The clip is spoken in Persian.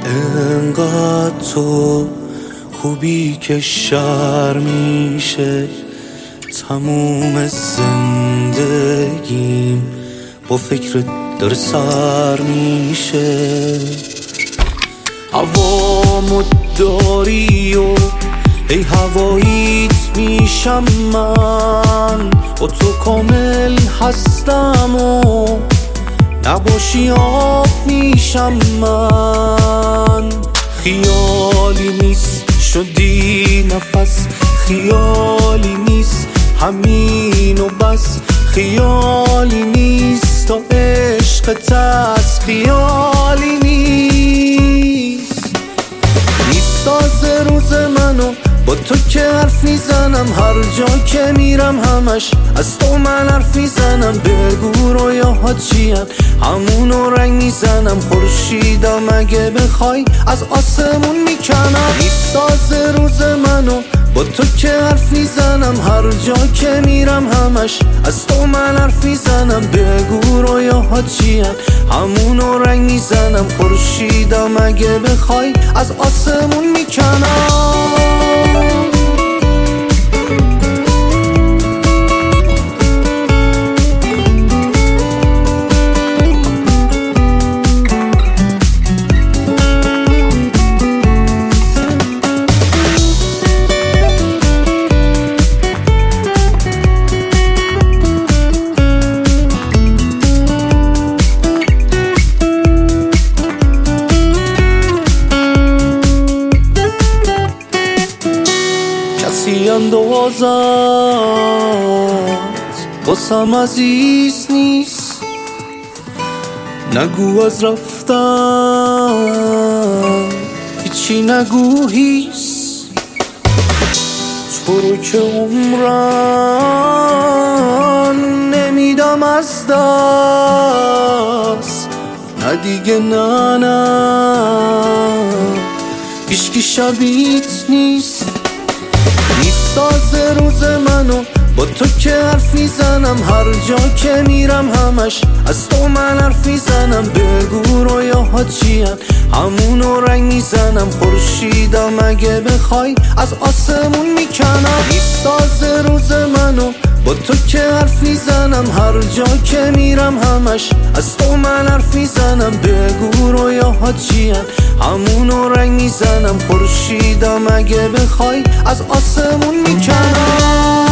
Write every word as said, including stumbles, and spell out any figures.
انقدر تو خوبی که شر میشه، تموم زندگیم با فکرت داره سر میشه. هوامو داری و ای هواییت میشم من، با تو کامل هستم و نباشی آب میشم من. خیالی نیست شدی نفس، خیالی نیست همین و بس، خیالی نیست تا عشقت از خیالی نیست. میساز روز منو با تو که حرف میزنم، هر جا که میرم همش از تو من حرف میزنم. بگو رویاها چیان همونو رنگ میزنم، خورشیدم اگه بخوای از آسمون میکنم. میساز روز منو با تو که حرف میزنم، هر جا که میرم همش از تو من حرف میزنم. بگو رویاها چیان همونو رنگ میزنم، خورشیدم اگه بخوای از آسمون میکنم. کسی اندازت واسم عزیز نیست، نگو از رفتن هیچی نگو هیست. تو رو که عمرم نمیدم از دست، نه دیگه نه نه هیچکی شبیت نیست. میساز روز منو با تو که حرف میزنم، هر جا که میرم همش از تو من حرف میزنم. بگو رویاها چیان همونو رنگ میزنم، خورشیدم اگه بخوای از آسمون میکنم. میساز روز منو با تو که حرف میزنم، هر جا که میرم همش از تو من حرف میزنم. بگو رویاها چیان همونو رنگ میزنم، خورشیدم اگه بخوای از آسمون میکنم.